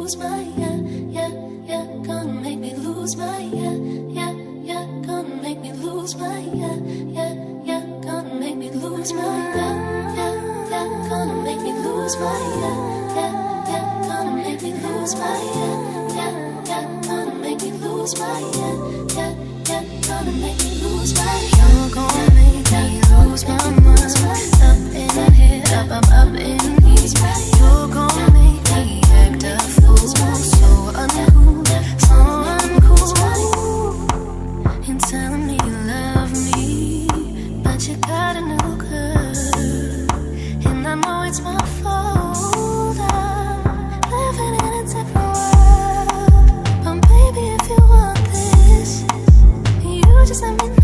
lose my gonna make me lose my gonna make me lose my gonna make me lose my gonna make me lose my gonna make me lose my gonna make me lose my gonna make me lose my you're gonna make me lose my mind. Up in here, up in here. You're gonna make me act a fool, so uncool, so uncool. And telling me you love me, but you got a new girl, and I know it's my fault. I'm living in a different world, but baby, if you want this, you just let me know.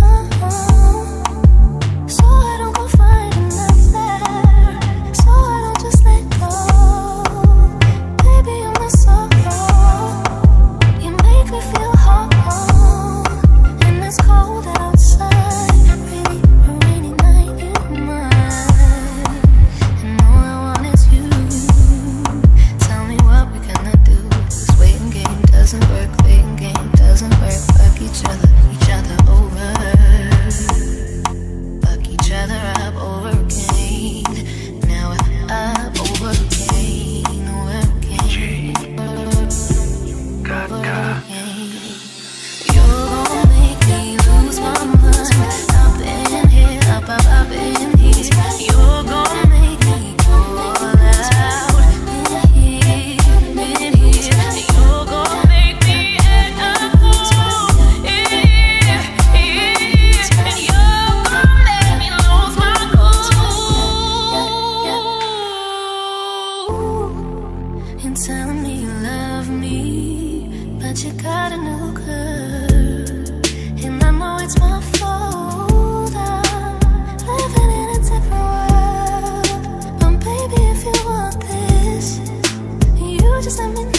Telling me you love me, but you got a new girl, and I know it's my fault. I'm living in a different world, but baby, if you want this, you just let me know.